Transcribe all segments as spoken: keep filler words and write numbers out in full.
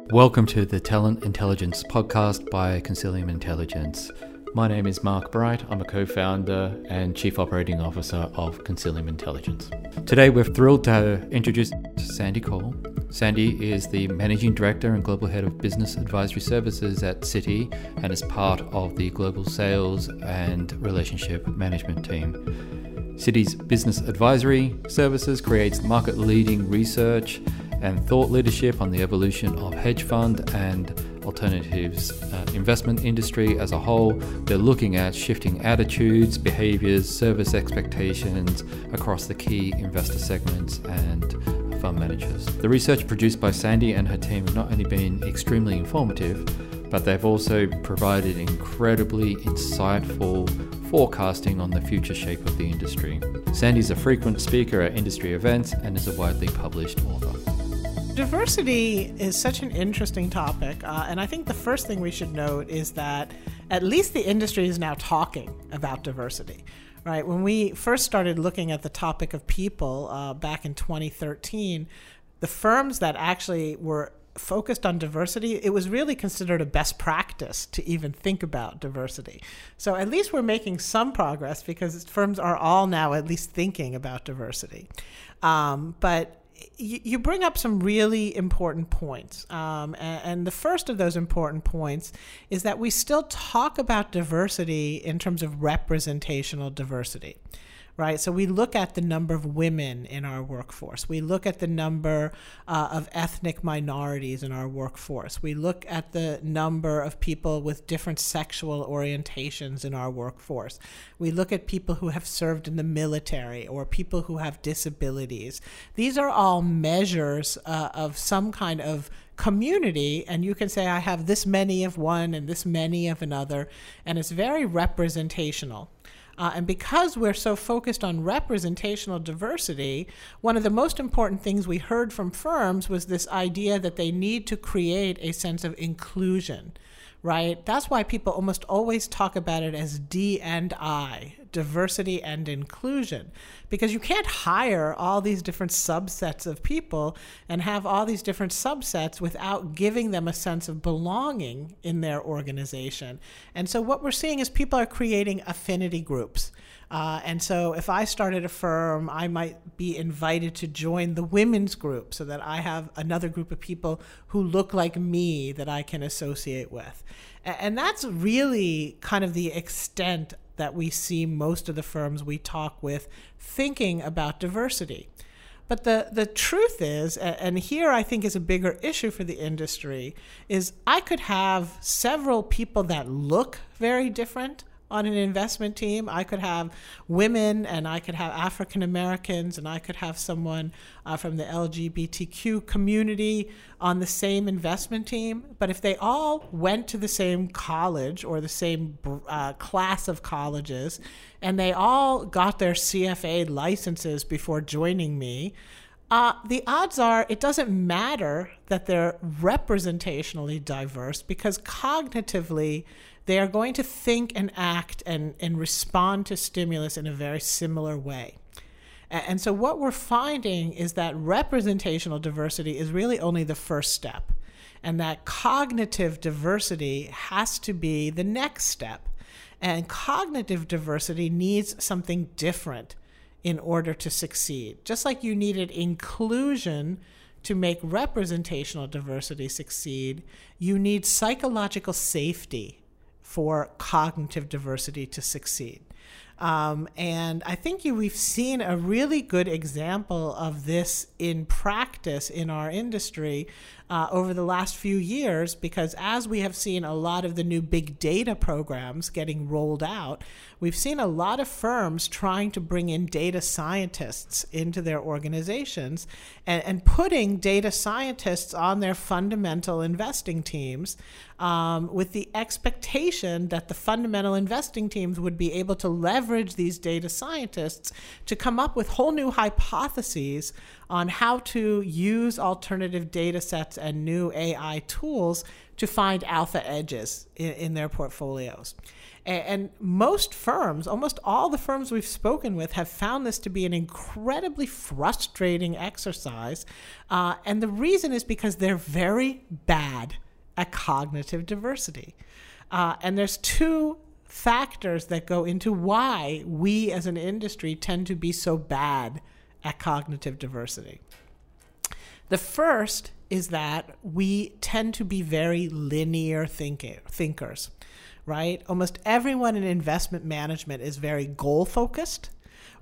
Welcome to the Talent Intelligence podcast by Consilium Intelligence. My name is Mark Bright. I'm a co-founder and Chief Operating Officer of Consilium Intelligence. Today we're thrilled to introduce Sandy Cole. Sandy is the Managing Director and Global Head of Business Advisory Services at Citi and is part of the Global Sales and Relationship Management team. Citi's Business Advisory Services creates market-leading research and thought leadership on the evolution of hedge fund and alternatives uh, investment industry as a whole. They're looking at shifting attitudes, behaviors, service expectations across the key investor segments and fund managers. The research produced by Sandy and her team have not only been extremely informative, but they've also provided incredibly insightful forecasting on the future shape of the industry. Sandy's a frequent speaker at industry events and is a widely published author. Diversity is such an interesting topic, uh, and I think the first thing we should note is that at least the industry is now talking about diversity, right? When we first started looking at the topic of people uh, back in twenty thirteen, the firms that actually were focused on diversity, it was really considered a best practice to even think about diversity. So at least we're making some progress because firms are all now at least thinking about diversity. Um, but you bring up some really important points. Um, and, and the first of those important points is that we still talk about diversity in terms of representational diversity, right? So we look at the number of women in our workforce. We look at the number uh, of ethnic minorities in our workforce. We look at the number of people with different sexual orientations in our workforce. We look at people who have served in the military or people who have disabilities. These are all measures uh, of some kind of community, and you can say, I have this many of one and this many of another, and it's very representational. Uh, and because we're so focused on representational diversity, one of the most important things we heard from firms was this idea that they need to create a sense of inclusion, right? That's why people almost always talk about it as D and I, diversity and inclusion, because you can't hire all these different subsets of people and have all these different subsets without giving them a sense of belonging in their organization. And so what we're seeing is people are creating affinity groups. Uh, and so if I started a firm, I might be invited to join the women's group so that I have another group of people who look like me that I can associate with. And that's really kind of the extent that we see most of the firms we talk with thinking about diversity. But the, the truth is, and here I think is a bigger issue for the industry, is I could have several people that look very different on an investment team. I could have women, and I could have African Americans, and I could have someone uh, from the L G B T Q community on the same investment team. But if they all went to the same college or the same uh, class of colleges, and they all got their C F A licenses before joining me, Uh, the odds are it doesn't matter that they're representationally diverse, because cognitively they are going to think and act and, and respond to stimulus in a very similar way. And, and so what we're finding is that representational diversity is really only the first step, and that cognitive diversity has to be the next step. And cognitive diversity needs something different in order to succeed. Just like you needed inclusion to make representational diversity succeed, you need psychological safety for cognitive diversity to succeed. Um, and I think you, we've seen a really good example of this in practice in our industry uh, over the last few years, because as we have seen a lot of the new big data programs getting rolled out, we've seen a lot of firms trying to bring in data scientists into their organizations and, and putting data scientists on their fundamental investing teams um, with the expectation that the fundamental investing teams would be able to leverage these data scientists to come up with whole new hypotheses on how to use alternative data sets and new A I tools to find alpha edges in, in their portfolios. And, and most firms, almost all the firms we've spoken with, have found this to be an incredibly frustrating exercise. Uh, and the reason is because they're very bad at cognitive diversity. Uh, and there's two factors that go into why we as an industry tend to be so bad at cognitive diversity. The first is that we tend to be very linear thinking, thinkers, right? Almost everyone in investment management is very goal-focused.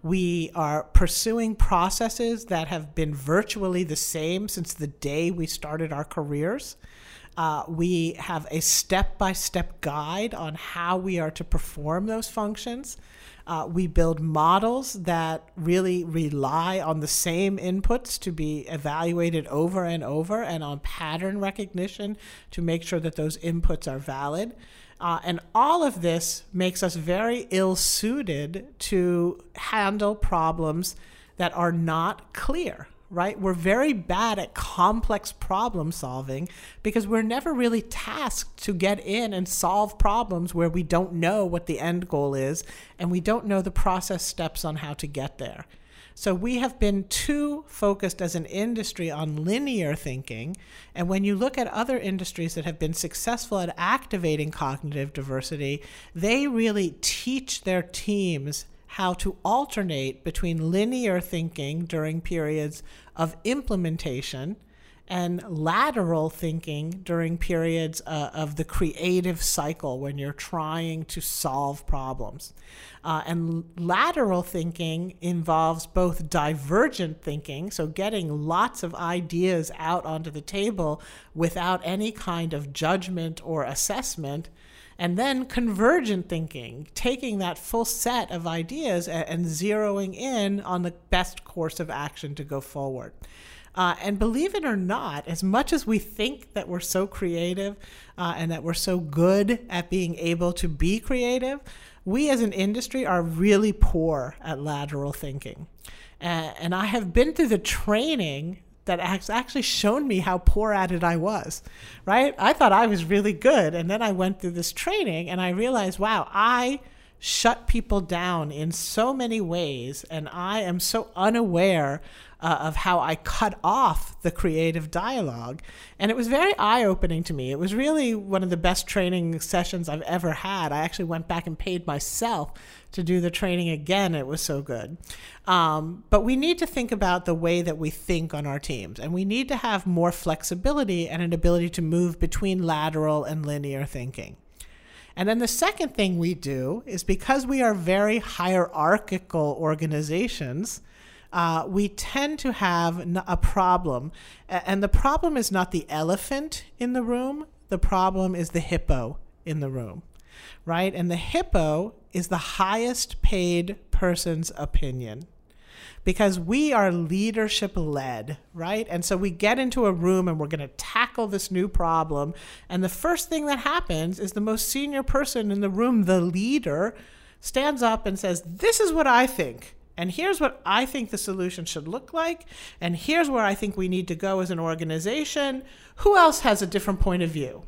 We are pursuing processes that have been virtually the same since the day we started our careers. Uh, we have a step-by-step guide on how we are to perform those functions. Uh, we build models that really rely on the same inputs to be evaluated over and over, and on pattern recognition to make sure that those inputs are valid. Uh, and all of this makes us very ill-suited to handle problems that are not clear. Right? We're very bad at complex problem solving because we're never really tasked to get in and solve problems where we don't know what the end goal is and we don't know the process steps on how to get there. So we have been too focused as an industry on linear thinking. And when you look at other industries that have been successful at activating cognitive diversity, they really teach their teams how to alternate between linear thinking during periods of implementation and lateral thinking during periods uh, of the creative cycle when you're trying to solve problems. Uh, and lateral thinking involves both divergent thinking, so getting lots of ideas out onto the table without any kind of judgment or assessment, and then convergent thinking, taking that full set of ideas and, and zeroing in on the best course of action to go forward. Uh, and believe it or not, as much as we think that we're so creative uh, and that we're so good at being able to be creative, we as an industry are really poor at lateral thinking. Uh, and I have been through the training that has actually shown me how poor at it I was, right? I thought I was really good. And then I went through this training and I realized, wow, I shut people down in so many ways. And I am so unaware uh, of how I cut off the creative dialogue. And it was very eye-opening to me. It was really one of the best training sessions I've ever had. I actually went back and paid myself to do the training again. It was so good. Um, but we need to think about the way that we think on our teams. And we need to have more flexibility and an ability to move between lateral and linear thinking. And then the second thing we do is, because we are very hierarchical organizations, uh, we tend to have a problem. And the problem is not the elephant in the room. The problem is the hippo in the room, right? And the hippo is the highest paid person's opinion, because we are leadership led, right? And so we get into a room and we're going to tackle this new problem. And the first thing that happens is the most senior person in the room, the leader, stands up and says, this is what I think. And here's what I think the solution should look like. And here's where I think we need to go as an organization. Who else has a different point of view?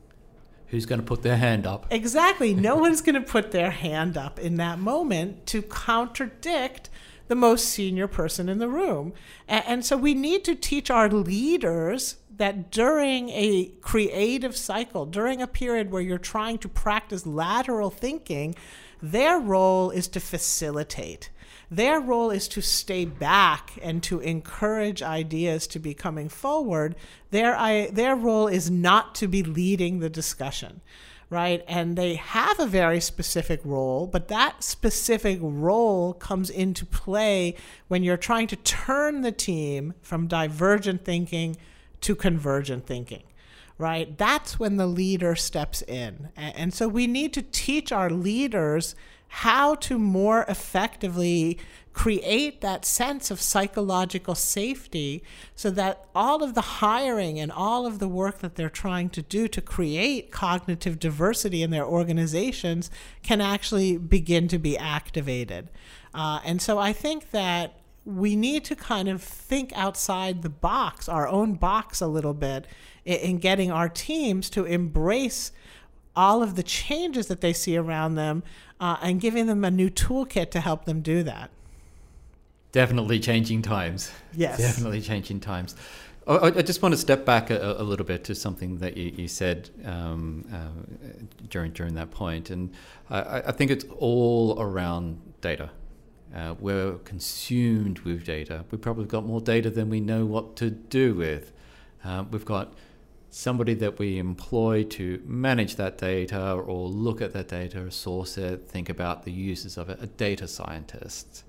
Who's going to put their hand up? Exactly. No one's going to put their hand up in that moment to contradict the most senior person in the room. And, and so we need to teach our leaders that during a creative cycle, during a period where you're trying to practice lateral thinking, their role is to facilitate. Their role is to stay back and to encourage ideas to be coming forward. Their, I, their role is not to be leading the discussion, right? And they have a very specific role, but that specific role comes into play when you're trying to turn the team from divergent thinking to convergent thinking, right? That's when the leader steps in. And so we need to teach our leaders how to more effectively create that sense of psychological safety so that all of the hiring and all of the work that they're trying to do to create cognitive diversity in their organizations can actually begin to be activated. Uh, and so I think that we need to kind of think outside the box, our own box a little bit, in, in getting our teams to embrace all of the changes that they see around them uh, and giving them a new toolkit to help them do that. Definitely changing times. Yes. Definitely changing times. I, I just want to step back a, a little bit to something that you, you said um, uh, during during that point. And I, I think it's all around data. Uh, we're consumed with data. We've probably got more data than we know what to do with. Uh, we've got somebody that we employ to manage that data or look at that data, source it, think about the uses of it, a data scientist.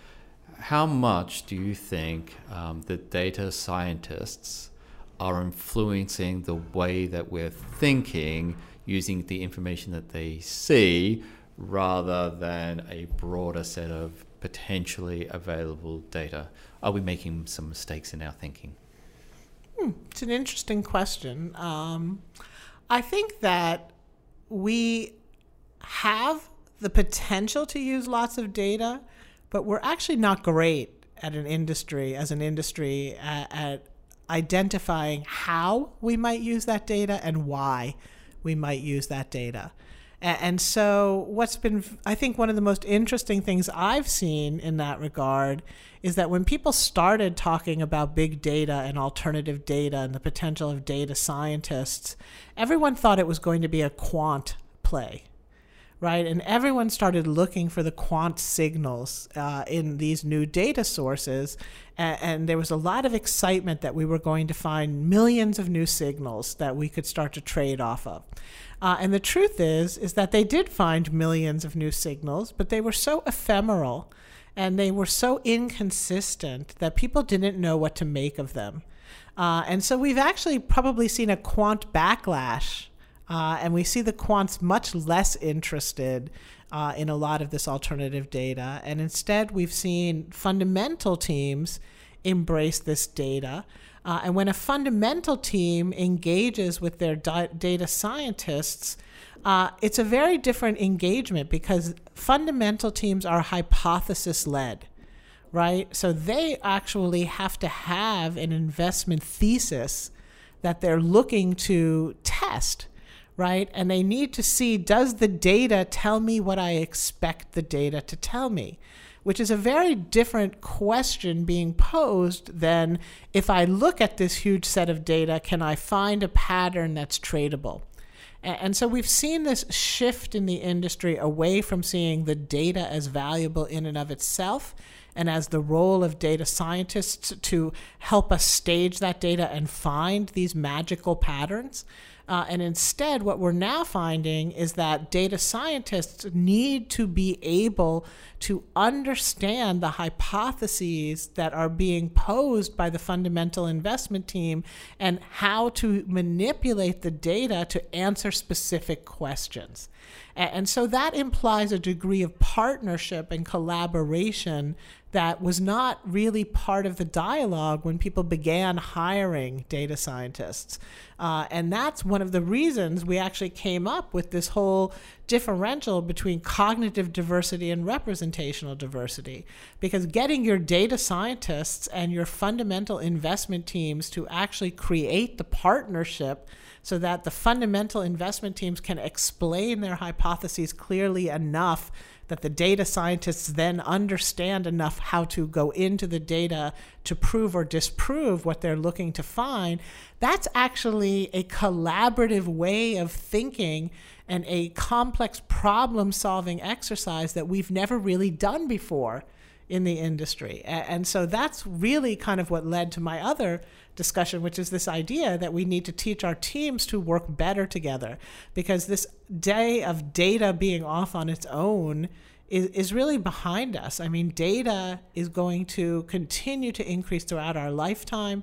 How much do you think um, the data scientists are influencing the way that we're thinking using the information that they see rather than a broader set of potentially available data? Are we making some mistakes in our thinking? Hmm, it's an interesting question. Um, I think that we have the potential to use lots of data, but we're actually not great at an industry, as an industry, at, at identifying how we might use that data and why we might use that data. And, and so what's been, I think one of the most interesting things I've seen in that regard is that when people started talking about big data and alternative data and the potential of data scientists, everyone thought it was going to be a quant play. Right, and everyone started looking for the quant signals uh, in these new data sources, and, and there was a lot of excitement that we were going to find millions of new signals that we could start to trade off of. Uh, and the truth is, is that they did find millions of new signals, but they were so ephemeral and they were so inconsistent that people didn't know what to make of them. Uh, and so we've actually probably seen a quant backlash. Uh, and we see the quants much less interested uh, in a lot of this alternative data. And instead, we've seen fundamental teams embrace this data. Uh, and when a fundamental team engages with their di- data scientists, uh, it's a very different engagement because fundamental teams are hypothesis-led, right? So they actually have to have an investment thesis that they're looking to test. Right? And they need to see, does the data tell me what I expect the data to tell me? Which is a very different question being posed than if I look at this huge set of data, can I find a pattern that's tradable? And, and so we've seen this shift in the industry away from seeing the data as valuable in and of itself and as the role of data scientists to help us stage that data and find these magical patterns. Uh, and instead, what we're now finding is that data scientists need to be able to understand the hypotheses that are being posed by the fundamental investment team and how to manipulate the data to answer specific questions. And, and so that implies a degree of partnership and collaboration that was not really part of the dialogue when people began hiring data scientists. Uh, and that's one of the reasons we actually came up with this whole differential between cognitive diversity and representational diversity. Because getting your data scientists and your fundamental investment teams to actually create the partnership so that the fundamental investment teams can explain their hypotheses clearly enough that the data scientists then understand enough how to go into the data to prove or disprove what they're looking to find, that's actually a collaborative way of thinking and a complex problem-solving exercise that we've never really done before in the industry. And so that's really kind of what led to my other discussion, which is this idea that we need to teach our teams to work better together, because this day of data being off on its own is, is really behind us. I mean, data is going to continue to increase throughout our lifetime.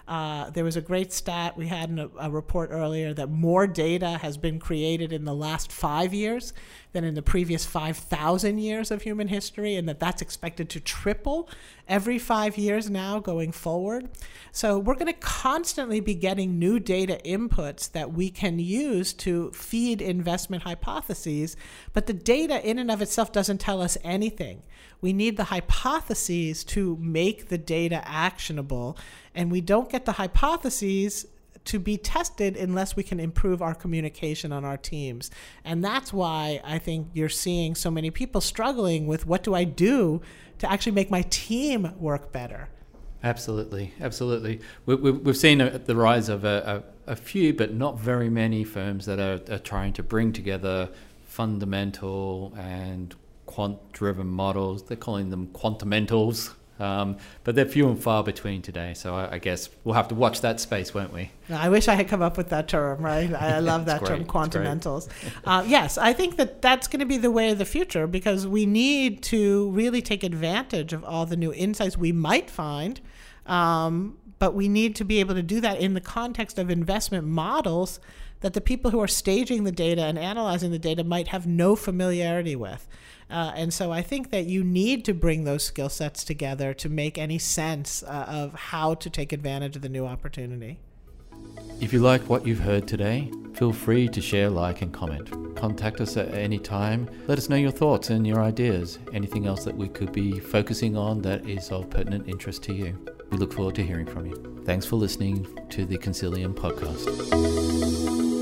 Uh, there was a great stat we had in a, a report earlier that more data has been created in the last five years than in the previous five thousand years of human history, and that that's expected to triple every five years now going forward. So we're going to constantly be getting new data inputs that we can use to feed investment hypotheses, but the data in and of itself doesn't tell us anything. We need the hypotheses to make the data actionable, and we don't get the hypotheses to be tested unless we can improve our communication on our teams. And that's why I think you're seeing so many people struggling with, what do I do to actually make my team work better? Absolutely, absolutely. We, we, we've seen a, the rise of a, a, a few, but not very many firms that are, are trying to bring together fundamental and quant-driven models. They're calling them quantamentals. Um, but they're few and far between today, so I, I guess we'll have to watch that space, won't we? I wish I had come up with that term, right? I, I love that term, quantamentals. Uh, yes, I think that that's going to be the way of the future, because we need to really take advantage of all the new insights we might find, um, but we need to be able to do that in the context of investment models that the people who are staging the data and analyzing the data might have no familiarity with. Uh, and so I think that you need to bring those skill sets together to make any sense uh, of how to take advantage of the new opportunity. If you like what you've heard today, feel free to share, like, and comment. Contact us at any time. Let us know your thoughts and your ideas. Anything else that we could be focusing on that is of pertinent interest to you. We look forward to hearing from you. Thanks for listening to the Consilium podcast.